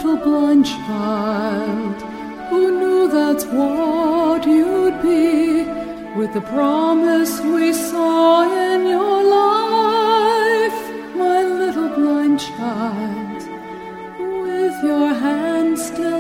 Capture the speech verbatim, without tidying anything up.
little blind child who knew that's what you'd be, with the promise we saw in your life, my little blind child, with your hand still